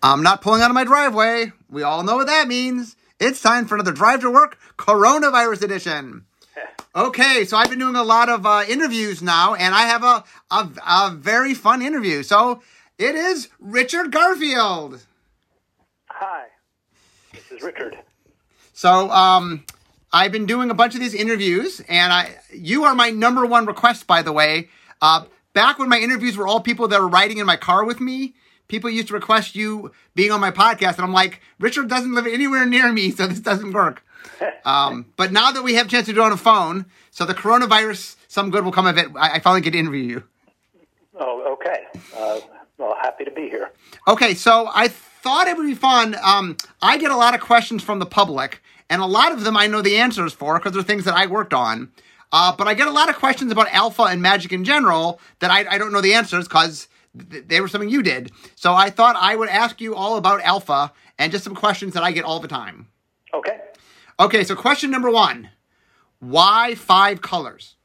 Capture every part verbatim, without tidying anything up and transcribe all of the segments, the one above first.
I'm not pulling out of my driveway. We all know what that means. It's time for another Drive to Work Coronavirus Edition. Okay, so I've been doing a lot of uh, interviews now, and I have a, a, a very fun interview. So it is Richard Garfield. Hi, this is Richard. So um, I've been doing a bunch of these interviews, and I you are my number one request, by the way. Uh, back when my interviews were all people that were riding in my car with me, people used to request you being on my podcast, and I'm like, Richard doesn't live anywhere near me, so this doesn't work. Um, but now that we have a chance to do it on a phone, so the coronavirus, some good will come of it, I, I finally get to interview you. Oh, okay. Uh, well, happy to be here. Okay, so I thought it would be fun. Um, I get a lot of questions from the public, and a lot of them I know the answers for because they're things that I worked on. Uh, but I get a lot of questions about Alpha and Magic in general that I, I don't know the answers because th- they were something you did. So I thought I would ask you all about Alpha and just some questions that I get all the time. Okay. Okay, so question number one. Why five colors?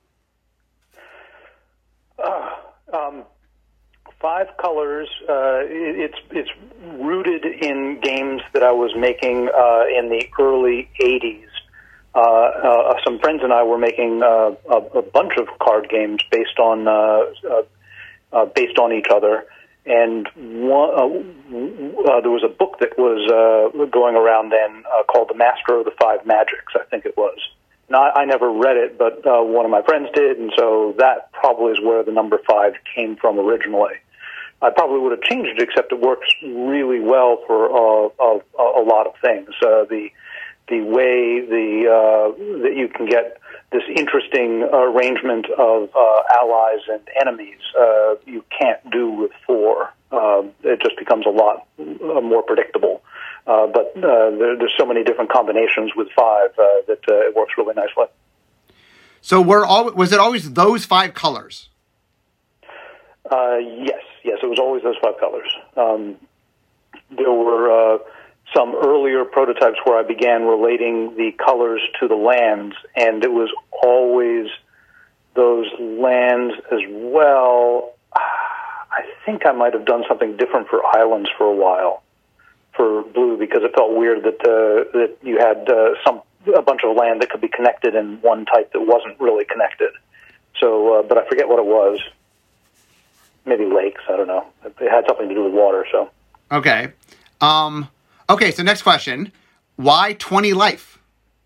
Uh, um, five colors, uh, it, it's it's rooted in games that I was making uh, in the early eighties. Uh, uh, some friends and I were making uh, a, a bunch of card games based on uh, uh, uh, based on each other, and one, uh, uh, there was a book that was uh, going around then uh, called "The Master of the Five Magics," I think it was. Now, I, I never read it, but uh, one of my friends did, and so that probably is where the number five came from originally. I probably would have changed it, except it works really well for uh, a, a lot of things. Uh, the the way the uh, that you can get this interesting arrangement of uh, allies and enemies, uh, you can't do with four. Uh, it just becomes a lot uh, more predictable. Uh, but uh, there, there's so many different combinations with five uh, that uh, it works really nicely. So were all, was it always those five colors? Uh, yes, yes, it was always those five colors. Um, there were... Uh, some earlier prototypes where I began relating the colors to the lands, and it was always those lands as well. I think I might have done something different for islands for a while, for blue, because it felt weird that uh, that you had uh, some a bunch of land that could be connected in one type that wasn't really connected. So, uh, but I forget what it was. Maybe lakes, I don't know. It had something to do with water, so. Okay. Um... Okay, so next question. Why twenty life?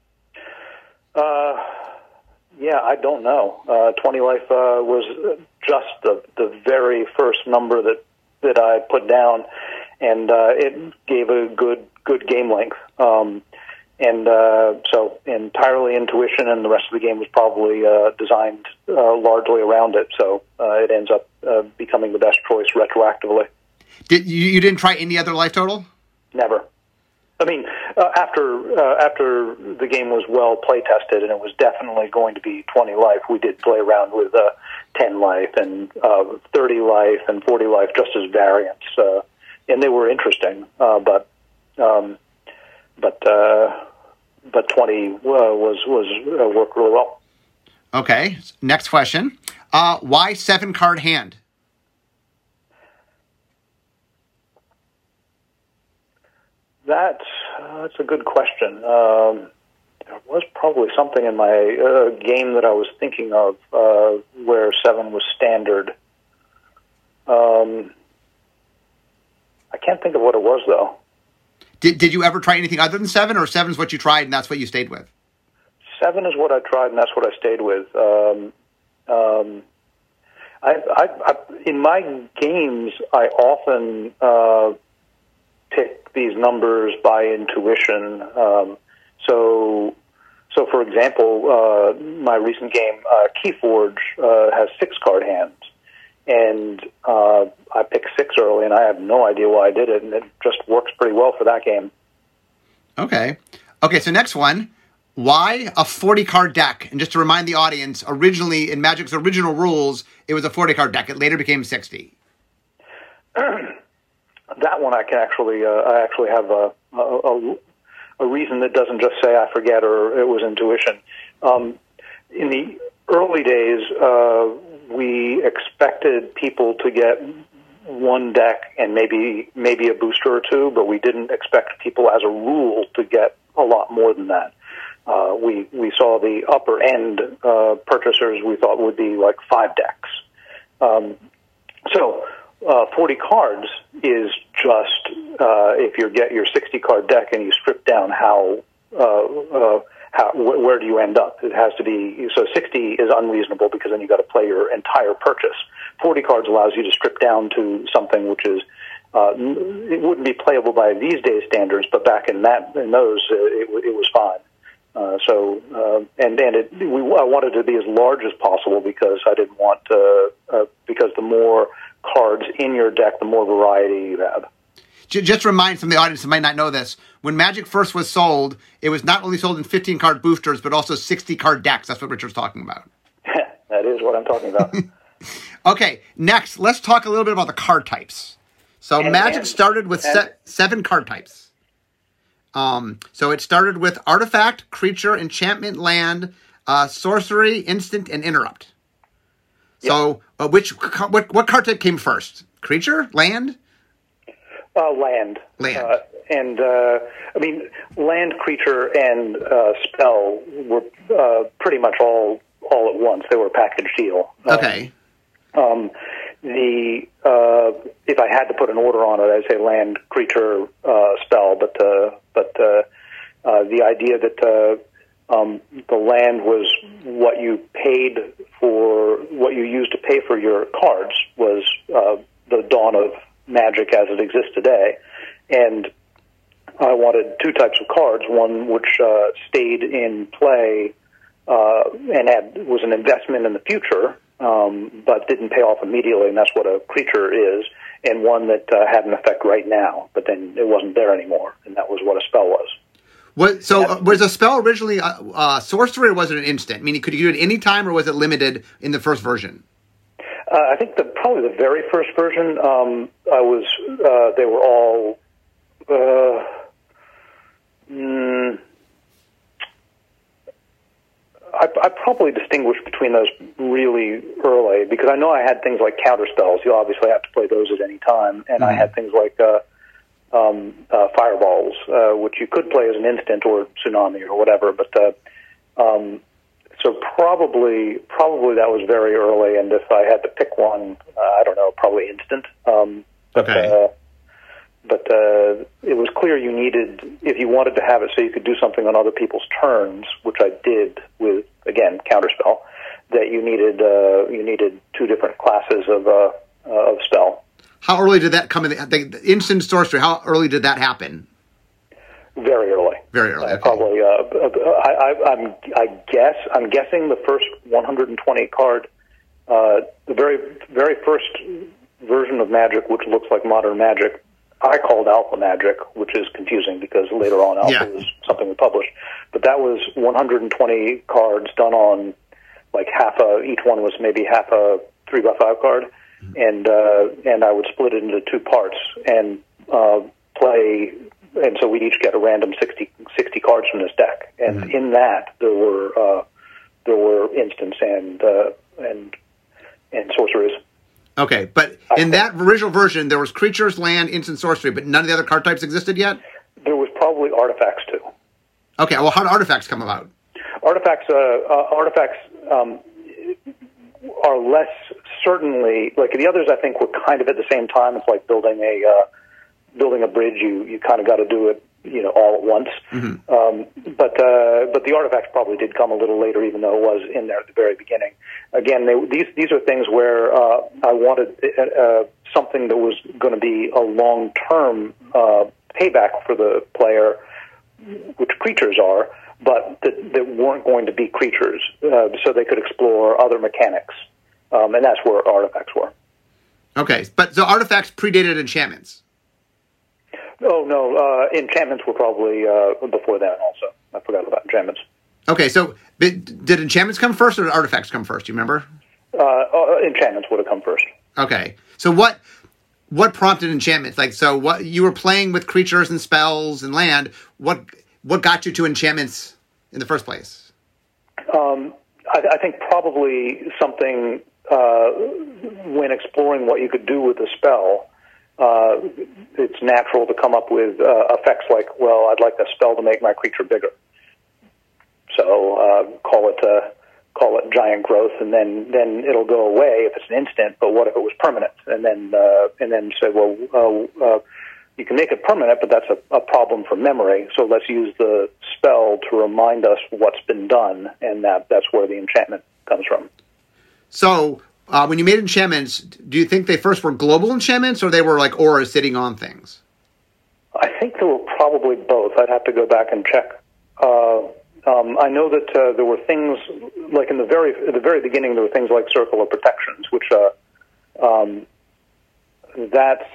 Uh, yeah, I don't know. Uh, twenty life uh, was just the, the very first number that, that I put down, and uh, it gave a good good game length. Um, and uh, so entirely intuition, and the rest of the game was probably uh, designed uh, largely around it, so uh, it ends up uh, becoming the best choice retroactively. Did you, you didn't try any other life total? Never. I mean, uh, after uh, after the game was well play tested and it was definitely going to be twenty life, we did play around with uh, ten life and uh, thirty life and forty life just as variants, uh, and they were interesting. Uh, but um, but uh, but twenty uh, was was uh, worked really well. Okay, next question. Uh, why seven card hand? That's, uh, that's a good question. Um, there was probably something in my uh, game that I was thinking of uh, where seven was standard. Um, I can't think of what it was, though. Did Did you ever try anything other than seven, or seven's what you tried and that's what you stayed with? Seven is what I tried and that's what I stayed with. Um, um, I, I, I, in my games, I often... Uh, pick these numbers by intuition. Um, so, so for example, uh, my recent game, uh, Keyforge, uh, has six card hands, and uh, I picked six early, and I have no idea why I did it, and it just works pretty well for that game. Okay. Okay, so next one. Why a forty-card deck? And just to remind the audience, originally, in Magic's original rules, it was a forty-card deck. It later became sixty. That one I can actually, uh, I actually have a, a, a reason that doesn't just say I forget or it was intuition. Um, in the early days, uh, we expected people to get one deck and maybe maybe a booster or two, but we didn't expect people as a rule to get a lot more than that. Uh, we we saw the upper end uh, purchasers we thought would be like five decks. Um, so uh, forty cards is just uh, if you get your sixty card deck and you strip down how. Uh, uh, How, wh- where do you end up? It has to be, so sixty is unreasonable because then you've got to play your entire purchase. forty cards allows you to strip down to something which is, uh, it wouldn't be playable by these days standards, but back in that, in those, uh, it, it was fine. Uh, so, uh, and, and it, we, I wanted to be as large as possible because I didn't want, uh, uh, because the more cards in your deck, the more variety you have. Just to remind some of the audience that might not know this, when Magic first was sold, it was not only sold in fifteen-card boosters, but also sixty-card decks. That's what Richard's talking about. That is what I'm talking about. Okay, next, let's talk a little bit about the card types. So and, Magic and, started with and, se- seven card types. Um, so it started with Artifact, Creature, Enchantment, Land, uh, Sorcery, Instant, and Interrupt. So uh, which what, what card type came first? Creature? Land? Uh, land. Land. Uh, and, uh, I mean, land, creature, and uh, spell were uh, pretty much all all at once. They were a package deal. Okay. Um, um, the uh, if I had to put an order on it, I'd say land, creature, uh, spell. But uh, but uh, uh, the idea that uh, um, the land was what you paid for, what you used to pay for your cards was uh, the dawn of Magic as it exists today, and I wanted two types of cards. One which uh, stayed in play uh, and had was an investment in the future, um, but didn't pay off immediately, and that's what a creature is. And one that uh, had an effect right now, but then it wasn't there anymore, and that was what a spell was. What, so uh, was a spell originally uh, uh, sorcery, or was it an instant? Meaning, could you do it any time, or was it limited in the first version? Uh, I think the probably the very first version. Um, I was. Uh, they were all. Uh, mm, I, I probably distinguish between those really early because I know I had things like counter spells. You obviously have to play those at any time, and mm-hmm. I had things like uh, um, uh, fireballs, uh, which you could play as an instant or tsunami or whatever. But uh, um, So probably, probably that was very early, and if I had to pick one, uh, I don't know, probably instant. Um, but, okay. Uh, but uh, it was clear you needed, if you wanted to have it so you could do something on other people's turns, which I did with, again, Counterspell, that you needed uh, you needed two different classes of uh, uh, of spell. How early did that come in? The, the instant sorcery, how early did that happen? Very early. Very early. Okay. Uh, probably. Uh, I, I, I'm. I guess. I'm guessing the first one hundred twenty card, uh, the very, very first version of Magic, which looks like modern Magic, I called Alpha Magic, which is confusing because later on Alpha yeah. was something we published. But that was one hundred twenty cards done on like half a. Each one was maybe half a three by five card, mm-hmm. and uh, and I would split it into two parts and uh, play. And so we'd each get a random sixty, sixty cards from this deck, and mm-hmm. in that there were uh, there were instants and uh, and and sorceries. Okay, but in that original version, there was creatures, land, instant, sorcery, but none of the other card types existed yet. There was probably artifacts too. Okay, well, how did artifacts come about? Artifacts, uh, uh, artifacts um, are less certainly like the others. I think were kind of at the same time. It's like building a. Uh, Building a bridge, you, you kind of got to do it, you know, all at once. Mm-hmm. Um, but uh, but the artifacts probably did come a little later, even though it was in there at the very beginning. Again, they, these these are things where uh, I wanted uh, something that was going to be a long term uh, payback for the player, which creatures are, but that, that weren't going to be creatures, uh, so they could explore other mechanics, um, and that's where artifacts were. Okay, but so artifacts predated enchantments. Oh, no, uh, enchantments were probably uh, before that also. I forgot about enchantments. Okay, so did enchantments come first or did artifacts come first? Do you remember? Uh, uh, enchantments would have come first. Okay, so what what prompted enchantments? Like, so what you were playing with creatures and spells and land. What what got you to enchantments in the first place? Um, I, I think probably something uh, when exploring what you could do with the spell, uh, it's natural to come up with uh, effects like, well, I'd like the spell to make my creature bigger. So uh, call it uh, call it giant growth, and then, then it'll go away if it's an instant. But what if it was permanent? And then uh, and then say, well, uh, uh, you can make it permanent, but that's a, a problem for memory. So let's use the spell to remind us what's been done, and that that's where the enchantment comes from. So uh, when you made enchantments, do you think they first were global enchantments, or they were like auras sitting on things? I think they were probably both. I'd have to go back and check. Uh, Um, I know that uh, there were things like in the very at the very beginning. There were things like Circle of Protections, which uh, um, that's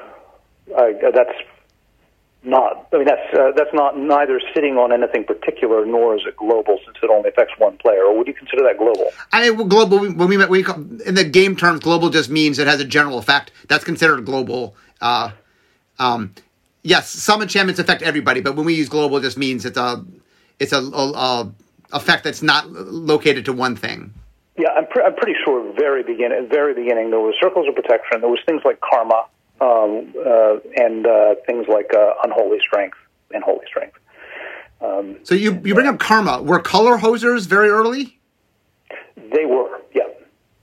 uh, that's not. I mean, that's uh, that's not neither sitting on anything particular nor is it global, since it only affects one player. Or would you consider that global? I mean, global. When we we call, in the game terms, global just means it has a general effect. That's considered global. Uh, um, yes, some enchantments affect everybody, but when we use global, it just means it's a It's a, a, a effect that's not located to one thing. Yeah, I'm, pre- I'm pretty sure. Very beginning, very beginning, there was Circles of Protection. There was things like Karma, um, uh, and uh, things like uh, Unholy Strength and Holy Strength. Um, so you you bring up Karma. Were color hosers very early? They were, yeah.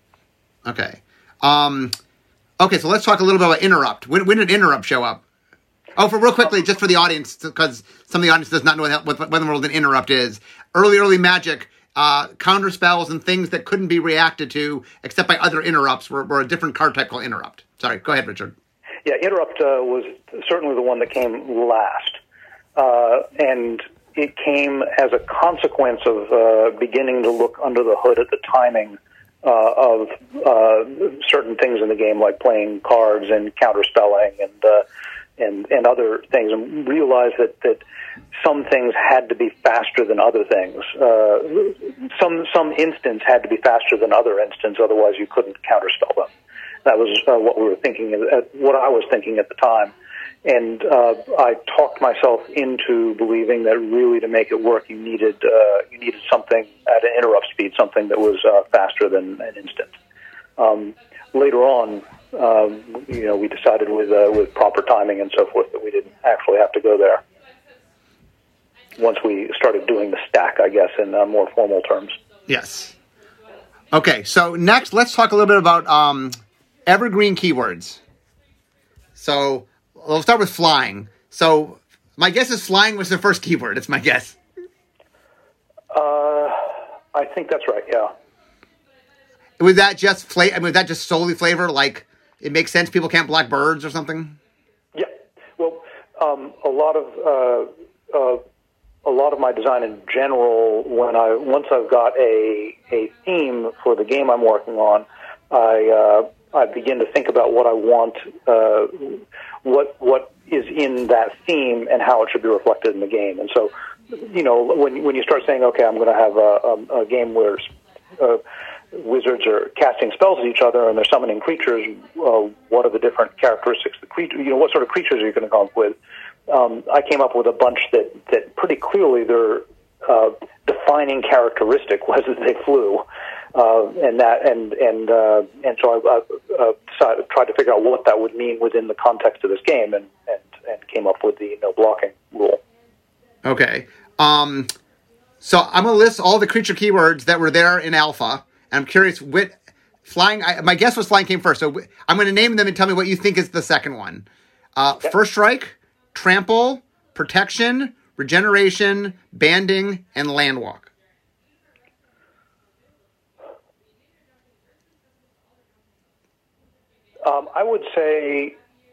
Okay. Um, okay, so let's talk a little bit about Interrupt. When, when did Interrupt show up? Oh, for real quickly, just for the audience, because some of the audience does not know what, what, what in the world an interrupt is. Early, early Magic, uh, counter spells and things that couldn't be reacted to except by other interrupts were, were a different card type called Interrupt. Sorry, go ahead, Richard. Yeah, Interrupt uh, was certainly the one that came last. Uh, and it came as a consequence of uh, beginning to look under the hood at the timing uh, of uh, certain things in the game, like playing cards and counterspelling and uh, and and other things, and realize that, that some things had to be faster than other things. Uh, some some instants had to be faster than other instants, otherwise you couldn't counterspell them. That was uh, what we were thinking, at, what I was thinking at the time. And uh, I talked myself into believing that really to make it work, you needed uh, you needed something at an interrupt speed, something that was uh, faster than an instant. Um, later on, Um, you know, we decided with uh, with proper timing and so forth that we didn't actually have to go there. Once we started doing the stack, I guess, in uh, more formal terms. Yes. Okay, so next, let's talk a little bit about um, evergreen keywords. So we'll start with flying. So my guess is flying was the first keyword. It's my guess. Uh, I think that's right. Yeah. Was that just fla- I mean, was that just solely flavor? Like, it makes sense people can't block birds or something? Yeah. Well, um, a lot of uh, uh, a lot of my design in general, when I once I've got a a theme for the game I'm working on, I uh, I begin to think about what I want, uh, what what is in that theme, and how it should be reflected in the game. And so, you know, when when you start saying, okay, I'm going to have a, a, a game where uh, wizards are casting spells at each other and they're summoning creatures, uh, what are the different characteristics of the creature? You know, what sort of creatures are you going to come up with? Um, I came up with a bunch that, that pretty clearly their uh, defining characteristic was that they flew, uh, and that and and uh, and so I uh, decided, tried to figure out what that would mean within the context of this game, and and, and came up with the no blocking rule. Okay, um, so I'm gonna list all the creature keywords that were there in Alpha. I'm curious, what flying, I, my guess was flying came first, so I'm going to name them and tell me what you think is the second one. Uh, okay. First Strike, Trample, Protection, Regeneration, Banding, and Landwalk. Um, I would say,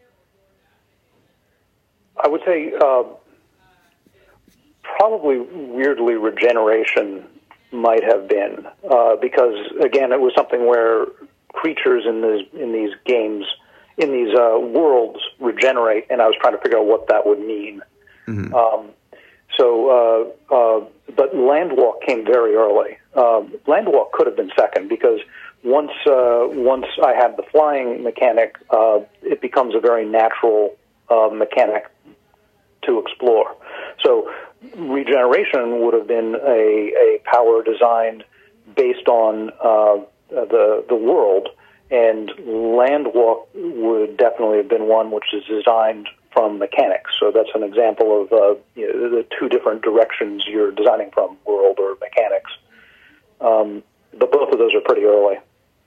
I would say uh, probably weirdly Regeneration might have been, uh, because again, it was something where creatures in these in these games, in these uh, worlds, regenerate, and I was trying to figure out what that would mean. Mm-hmm. Um, so, uh, uh, but Landwalk came very early. Uh, Landwalk could have been second because once uh, once I had the flying mechanic, uh, it becomes a very natural uh, mechanic to explore. So Regeneration would have been a, a power designed based on uh, the the world, and Landwalk would definitely have been one which is designed from mechanics. So that's an example of uh, you know, the two different directions you're designing from, world or mechanics. Um, but both of those are pretty early.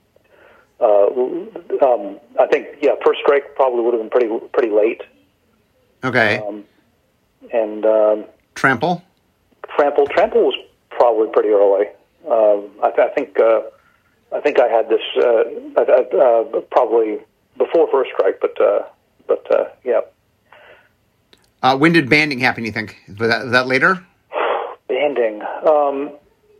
Uh, um, I think, yeah, First Strike probably would have been pretty pretty late. Okay. Um, and um, Trample? Trample. Trample was probably pretty early. Um, I, th- I think uh, I think I had this uh, uh, probably before First Strike, but uh, but uh, yeah. Uh, when did banding happen, you think? Was that, was that later? Banding. Um,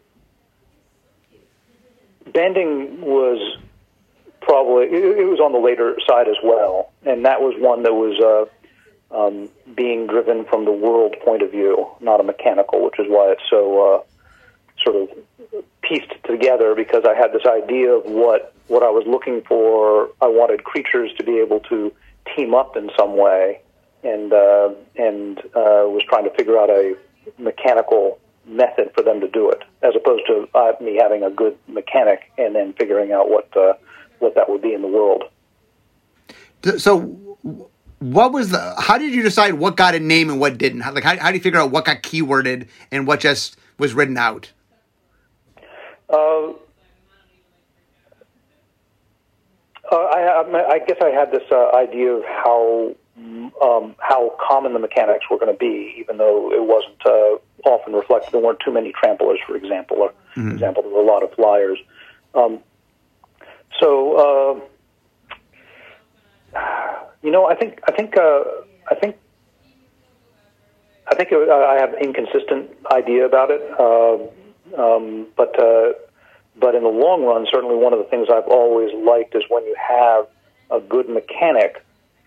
banding was probably, it, it was on the later side as well, and that was one that was uh, um, being driven from the world point of view, not a mechanical, which is why it's so uh, sort of pieced together, because I had this idea of what, what I was looking for. I wanted creatures to be able to team up in some way, and uh, and uh, was trying to figure out a mechanical method for them to do it, as opposed to uh, me having a good mechanic and then figuring out what uh, what that would be in the world. So, what was the? How did you decide what got a name and what didn't? How, like, how, how do you figure out what got keyworded and what just was written out? Uh, uh, I, I guess I had this uh, idea of how. Um, how common the mechanics were going to be, even though it wasn't uh, often reflected. There weren't too many tramplers, for example. Or, mm-hmm. For example, there were a lot of flyers. Um, so, uh, you know, I think, I think, uh, I think, I think it, I have an inconsistent idea about it. Uh, um, but, uh, but in the long run, certainly one of the things I've always liked is when you have a good mechanic.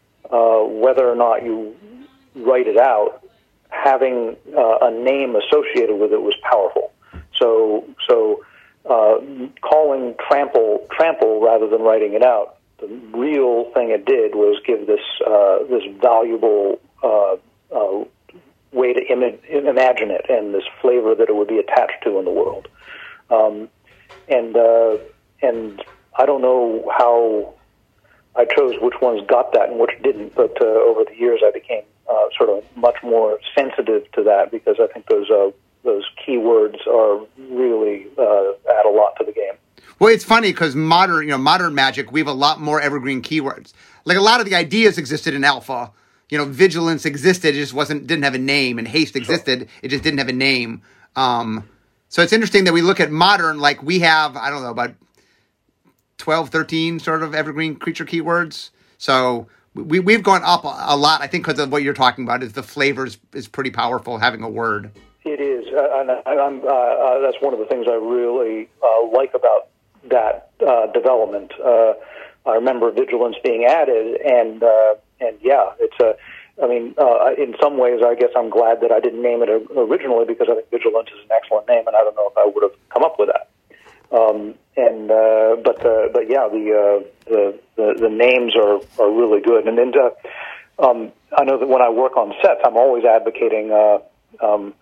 Uh, whether or not you write it out, having uh, a name associated with it was powerful. So, so uh, calling trample trample rather than writing it out, the real thing it did was give this uh, this valuable uh, uh, way to Im- imagine it and this flavor that it would be attached to in the world. Um, and uh, and I don't know how I chose which ones got that and which didn't, but uh, over the years I became uh, sort of much more sensitive to that, because I think those uh, those keywords are really uh, add a lot to the game. Well, it's funny because modern, you know, modern Magic, we have a lot more evergreen keywords. Like a lot of the ideas existed in Alpha. You know, Vigilance existed, it just wasn't didn't have a name, and Haste existed, sure. It just didn't have a name. Um, so it's interesting that we look at modern, like we have, I don't know, about twelve, thirteen sort of evergreen creature keywords. So we, we've gone up a lot, I think, because of what you're talking about, is the flavors is pretty powerful, having a word. It is. Uh, and I'm, uh, uh, that's one of the things I really uh, like about that uh, development. Uh, I remember Vigilance being added, and, uh, and yeah, it's a, I mean, uh, in some ways, I guess I'm glad that I didn't name it originally, because I think Vigilance is an excellent name, and I don't know if I would have come up with that. Um, and uh, but uh, but yeah, the, uh, the the the names are, are really good. And then uh, um, I know that when I work on sets, I'm always advocating uh, um,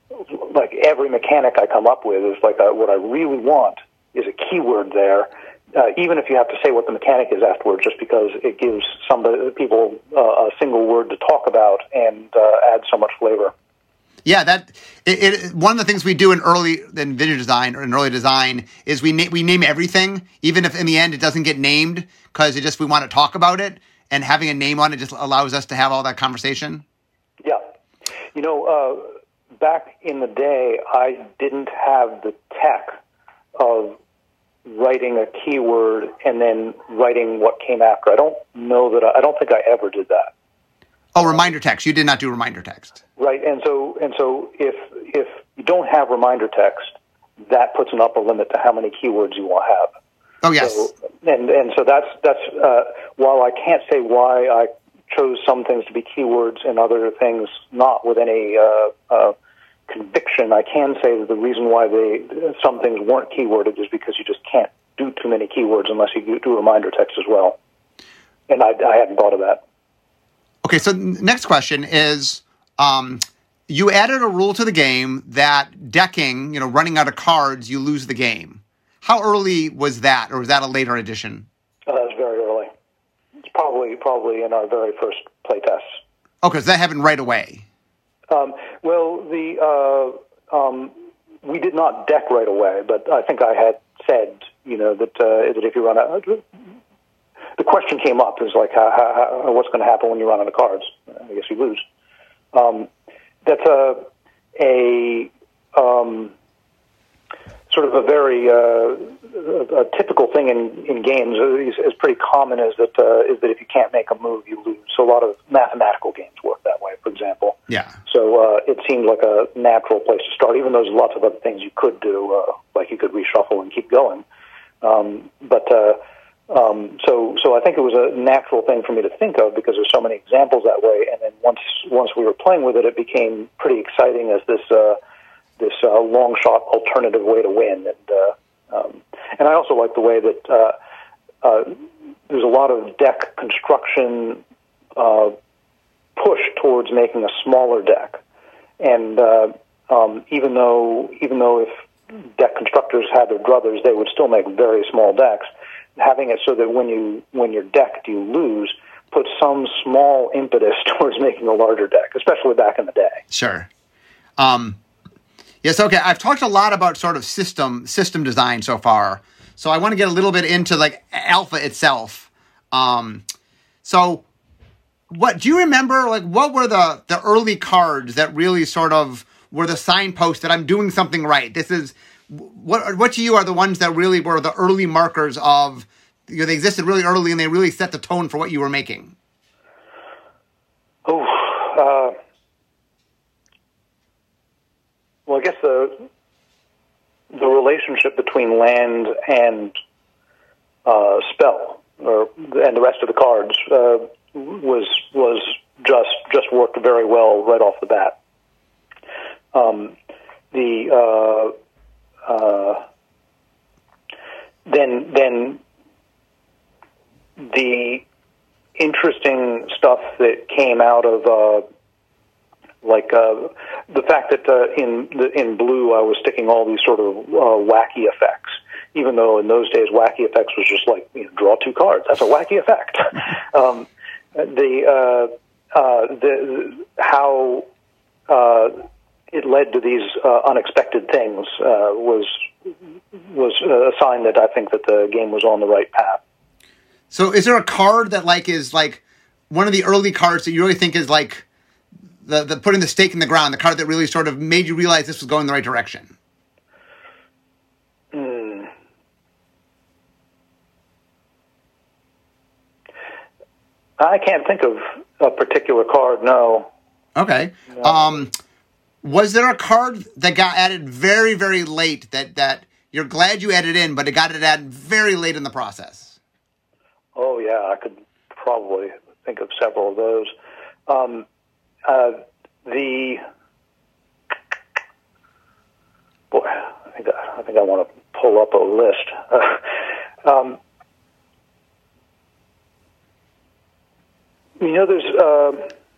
like every mechanic I come up with is like a, what I really want is a keyword there, uh, even if you have to say what the mechanic is afterwards, just because it gives some people uh, a single word to talk about and uh, adds so much flavor. Yeah, that it, it. One of the things we do in early in video design or in early design is we na- we name everything, even if in the end it doesn't get named, because it just we want to talk about it, and having a name on it just allows us to have all that conversation. Yeah, you know, uh, back in the day, I didn't have the tech of writing a keyword and then writing what came after. I don't know that I, I don't think I ever did that. Oh, reminder text. You did not do reminder text. Right, and so and so if if you don't have reminder text, that puts an upper limit to how many keywords you will have. Oh yes, so, and and so that's that's uh, while I can't say why I chose some things to be keywords and other things not with any uh, uh, conviction, I can say that the reason why they some things weren't keyworded is because you just can't do too many keywords unless you do reminder text as well. And I, I hadn't thought of that. Okay, so next question is, um, you added a rule to the game that decking, you know, running out of cards, you lose the game. how early was that, or was that a later addition? Uh, that was very early. It's probably probably in our very first playtests. Okay, so that happened right away. Um, well, the uh, um, we did not deck right away, but I think I had said, you know, that uh, that if you run out, the question came up is like, how, how, what's going to happen when you run out of cards? I guess you lose. Um, that's a a um, sort of a very uh, a, a typical thing in, in games is, is pretty common is that uh, is that if you can't make a move, you lose. So a lot of mathematical games work that way, for example. Yeah. So uh, it seemed like a natural place to start, even though there's lots of other things you could do, uh, like you could reshuffle and keep going. Um, but uh, um, so so I think it was a natural thing for me to think of because there's so many examples that way. And then once once we were playing with it, it became pretty exciting as this. Uh, this uh, long shot alternative way to win. And uh, um, and I also like the way that uh, uh, there's a lot of deck construction uh, push towards making a smaller deck. And uh, um, even though even though if deck constructors had their druthers, they would still make very small decks. Having it so that when you when you're decked, you lose, puts some small impetus towards making a larger deck, especially back in the day. Sure. Um Yes, okay. I've talked a lot about sort of system system design so far. So I want to get a little bit into like Alpha itself. Um, so what do you remember, like what were the, the early cards that really sort of were the signpost that I'm doing something right? This is, what what to you are the ones that really were the early markers of, you know, they existed really early and they really set the tone for what you were making? Oh, uh... Well, I guess the the relationship between land and uh, spell, or and the rest of the cards, uh, was was just just worked very well right off the bat. Um, the uh, uh, then then the interesting stuff that came out of. Uh, Like uh, the fact that uh, in the, in blue I was sticking all these sort of uh, wacky effects, even though in those days wacky effects was just like, you know, draw two cards. That's a wacky effect. um, the, uh, uh, the how uh, it led to these uh, unexpected things uh, was was a sign that I think that the game was on the right path. So, is there a card that like is like one of the early cards that you really think is like The, the putting the stake in the ground, the card that really sort of made you realize this was going the right direction? Mm. I can't think of a particular card, no. Okay. No. Um, was there a card that got added very, very late that, that you're glad you added in, but it got it added very late in the process? Oh, yeah, I could probably think of several of those. Um, Uh, the boy, I think I, I think I want to pull up a list. Uh, um, you know, there's uh,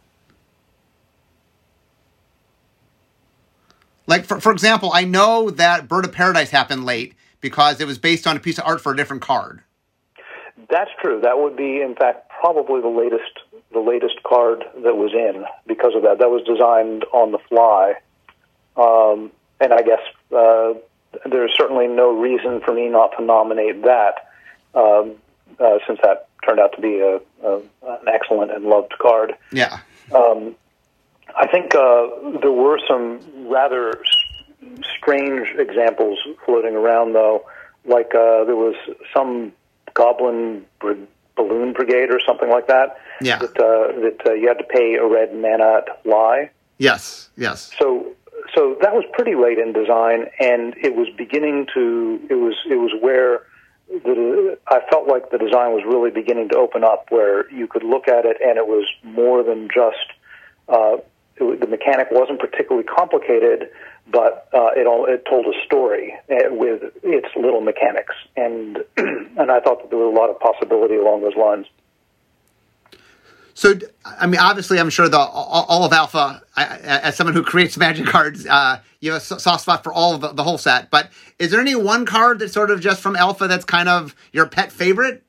like for for example, I know that Bird of Paradise happened late because it was based on a piece of art for a different card. That's true. That would be, in fact, probably the latest. the latest card that was in because of that. That was designed on the fly. Um, and I guess uh, there's certainly no reason for me not to nominate that um, uh, since that turned out to be a, a, an excellent and loved card. Yeah. Um, I think uh, there were some rather s- strange examples floating around, though. Like uh, there was some goblin br- balloon brigade or something like that. Yeah. That, uh, that uh, you had to pay a red mana to fly. Yes, yes. So, so that was pretty late in design, and it was beginning to. It was. It was where the, I felt like the design was really beginning to open up, where you could look at it, and it was more than just. Uh, it, the mechanic wasn't particularly complicated, but uh, it all it told a story uh, with its little mechanics, and and I thought that there was a lot of possibility along those lines. So, I mean, obviously, I'm sure the all, all of Alpha, I, as someone who creates Magic cards, uh, you have a soft spot for all of the, the whole set. But is there any one card that's sort of just from Alpha that's kind of your pet favorite?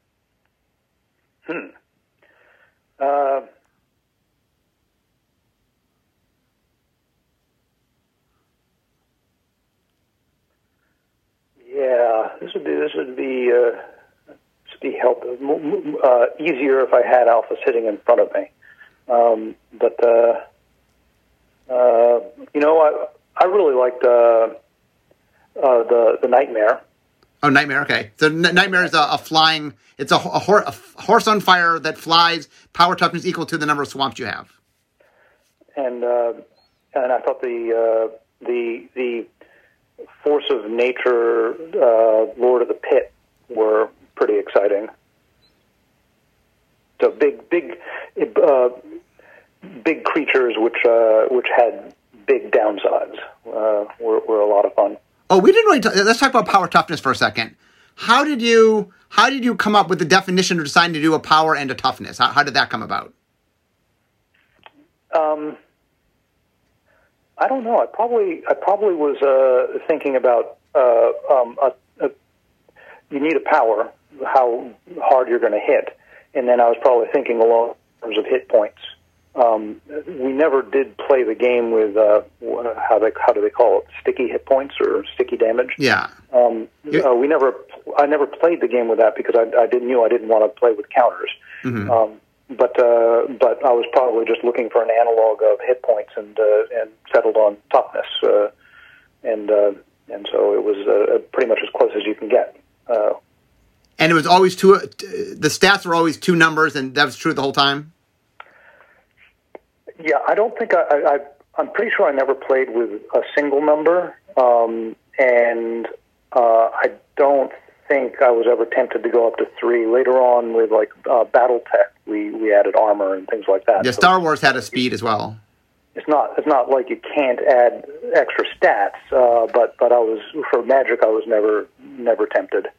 Hmm. Uh, yeah, this would be this would be uh, this would be help uh, easier if I had Alpha sitting in front of me. Um, but uh, uh, you know, I I really liked uh, uh, the the Nightmare. Oh, Nightmare. Okay, so N- Nightmare is a, a flying. It's a, a, hor- a horse on fire that flies. Power toughness equal to the number of swamps you have. And uh, and I thought the uh, the the Force of Nature, uh, Lord of the Pit were pretty exciting. So big, big, uh, big creatures which uh, which had big downsides uh, were, were a lot of fun. Oh, we didn't really. T- let's talk about power toughness for a second. How did you How did you come up with the definition of deciding to do a power and a toughness? How, how did that come about? Um, I don't know. I probably I probably was uh, thinking about uh, um, a, a, you need a power, how hard you're going to hit, and then I was probably thinking along terms of hit points. Um, we never did play the game with uh, how they how do they call it, sticky hit points or sticky damage. Yeah. Um, uh, we never I never played the game with that because I, I didn't knew I didn't want to play with counters. Mm-hmm. Um, but uh, but I was probably just looking for an analog of hit points and uh, and settled on toughness, uh, and uh, and so it was uh, pretty much as close as you can get. Uh, and it was always two. Uh, the stats were always two numbers, and that was true the whole time. Yeah, I don't think I, I, I. I'm pretty sure I never played with a single number, um, and uh, I don't think I was ever tempted to go up to three. Later on, with like uh, BattleTech, we we added armor and things like that. Yeah, so Star Wars had a speed as well. It's not. It's not like you can't add extra stats, uh, but but I was for Magic. I was never never tempted.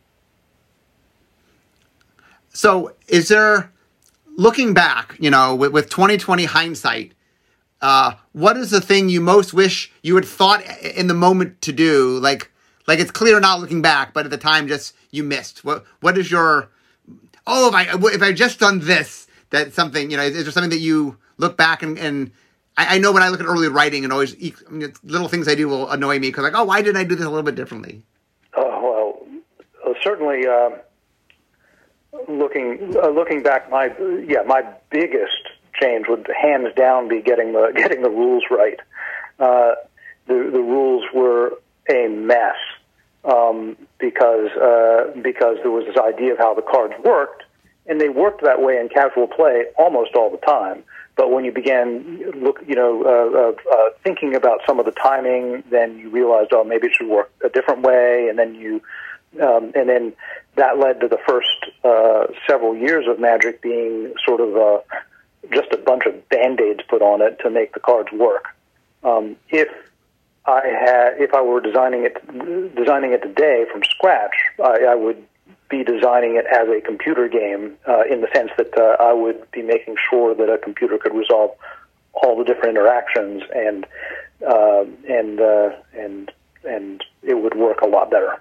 So, is there? Looking back, you know, with, with twenty twenty hindsight, uh, what is the thing you most wish you had thought in the moment to do? Like, like it's clear now looking back, but at the time, just you missed. What What is your? Oh, if I if I just done this, that something, you know, is, is there something that you look back and and I, I know when I look at early writing and always I mean, it's little things I do will annoy me because like, oh, why didn't I do this a little bit differently? Oh well, certainly. Uh... Looking uh, looking back, my yeah, my biggest change would hands down be getting the getting the rules right. Uh, the the rules were a mess um, because uh, because there was this idea of how the cards worked, and they worked that way in casual play almost all the time. But when you began look, you know, uh, uh, uh, thinking about some of the timing, then you realized, oh, maybe it should work a different way, and then you. Um, and then that led to the first uh, several years of Magic being sort of uh, just a bunch of Band-Aids put on it to make the cards work. Um, if I had, if I were designing it, designing it today from scratch, I, I would be designing it as a computer game uh, in the sense that uh, I would be making sure that a computer could resolve all the different interactions and uh, and uh, and and it would work a lot better.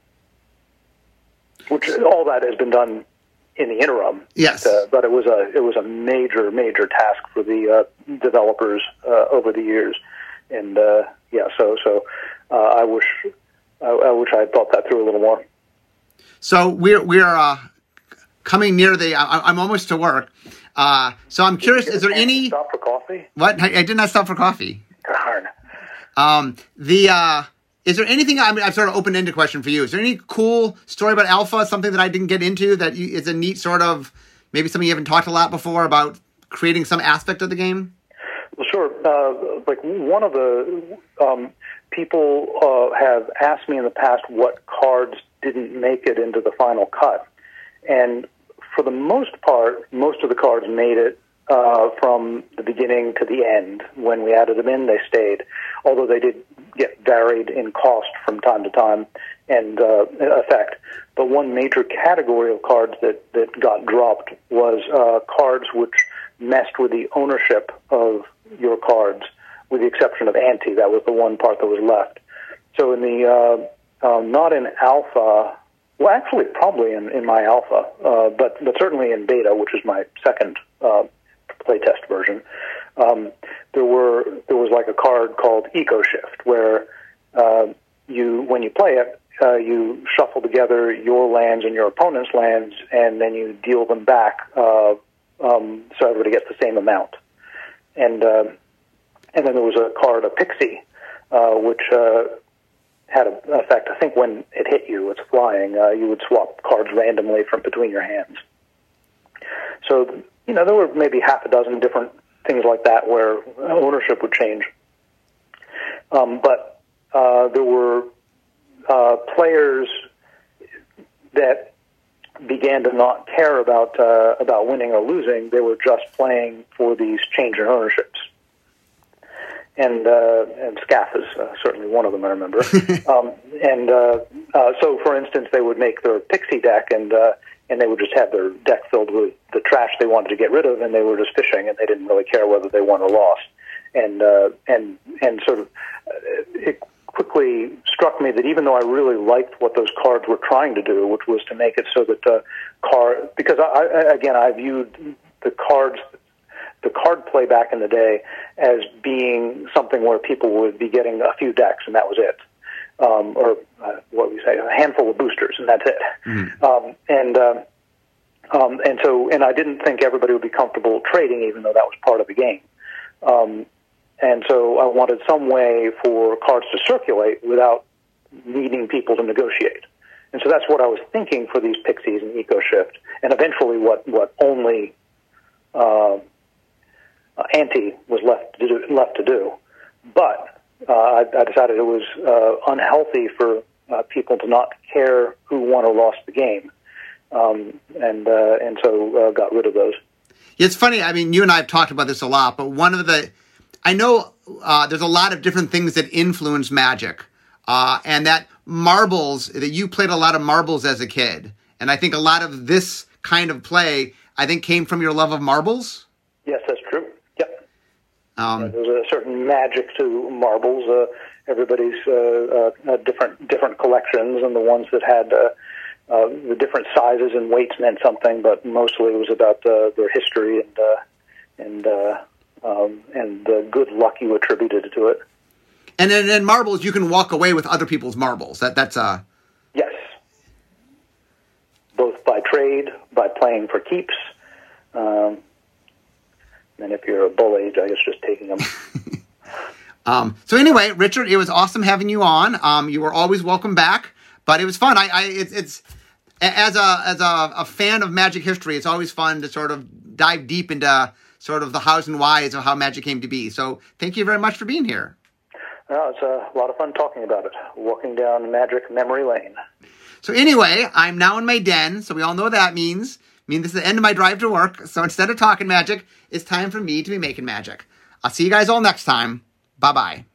Which all that has been done in the interim. Yes, uh, but it was a it was a major major task for the uh, developers uh, over the years, and uh, yeah, so so uh, I wish I, I wish I had thought that through a little more. So we're we're uh, coming near the. I, I'm almost to work. Uh, so I'm curious. Is there any stop for coffee? What? I, I did not stop for coffee. Darn. Um, the. Uh, Is there anything, I mean, I've sort of open-ended question for you. Is there any cool story about Alpha, something that I didn't get into that you, is a neat sort of, maybe something you haven't talked a lot before about creating some aspect of the game? Well, sure. Uh, like one of the um, people uh, have asked me in the past what cards didn't make it into the final cut. And for the most part, most of the cards made it uh, from the beginning to the end. When we added them in, they stayed, although they did get varied in cost from time to time and uh, effect. but one major category of cards that, that got dropped was uh, cards which messed with the ownership of your cards, with the exception of ante. That was the one part that was left. So in the, uh, uh, not in alpha, well, actually probably in, in my alpha, uh, but, but certainly in beta, which is my second uh, playtest version, um, there were there was like a card called Eco Shift, where uh, you, when you play it, uh, you shuffle together your lands and your opponent's lands, and then you deal them back uh, um, so everybody gets the same amount. And uh, and then there was a card, a Pixie, uh, which uh, had an effect. I think when it hit you, it's flying. Uh, you would swap cards randomly from between your hands. So, you know, there were maybe half a dozen different things like that where ownership would change. Um, but uh, there were uh, players that began to not care about uh, about winning or losing. They were just playing for these change in ownerships. And uh, and Scaff is uh, certainly one of them, I remember. um, and uh, uh, so, for instance, they would make their Pixie deck, and uh, and they would just have their deck filled with the trash they wanted to get rid of, and they were just fishing, and they didn't really care whether they won or lost. And uh, and and sort of, uh, it quickly struck me that even though I really liked what those cards were trying to do, which was to make it so that the card, because I, I, again, I viewed the cards, the card play back in the day as being something where people would be getting a few decks and that was it. Um, or uh, what we say, a handful of boosters, and that's it. Mm-hmm. Um, and um, um, and so, and I didn't think everybody would be comfortable trading, even though that was part of the game. Um, and so, I wanted some way for cards to circulate without needing people to negotiate. And so, that's what I was thinking for these Pixies and Eco Shift, and eventually, what what only uh, ante was left to do, left to do, but. Uh, I, I decided it was uh, unhealthy for uh, people to not care who won or lost the game, um, and uh, and so uh, got rid of those. It's funny. I mean, you and I have talked about this a lot, but one of the, I know uh, there's a lot of different things that influence Magic, uh, and that marbles, that you played a lot of marbles as a kid, and I think a lot of this kind of play, I think, came from your love of marbles. Yes, that's true. Um, yeah, there's a certain magic to marbles. Uh, everybody's uh, uh, different different collections, and the ones that had uh, uh, the different sizes and weights meant something. But mostly, it was about uh, their history and uh, and uh, um, and the good luck you attributed to it. And in, in marbles, you can walk away with other people's marbles. That that's a uh... yes, both by trade, by playing for keeps. Um, And if you're a bully, I guess just taking them. um, so anyway, Richard, it was awesome having you on. Um, you were always welcome back, but it was fun. I, I it's, it's as a as a, a fan of Magic history, it's always fun to sort of dive deep into sort of the hows and whys of how Magic came to be. So thank you very much for being here. Well, it's a lot of fun talking about it, walking down Magic memory lane. So anyway, I'm now in my den, so we all know what that means. I mean, this is the end of my drive to work, so instead of talking Magic, it's time for me to be making Magic. I'll see you guys all next time. Bye-bye.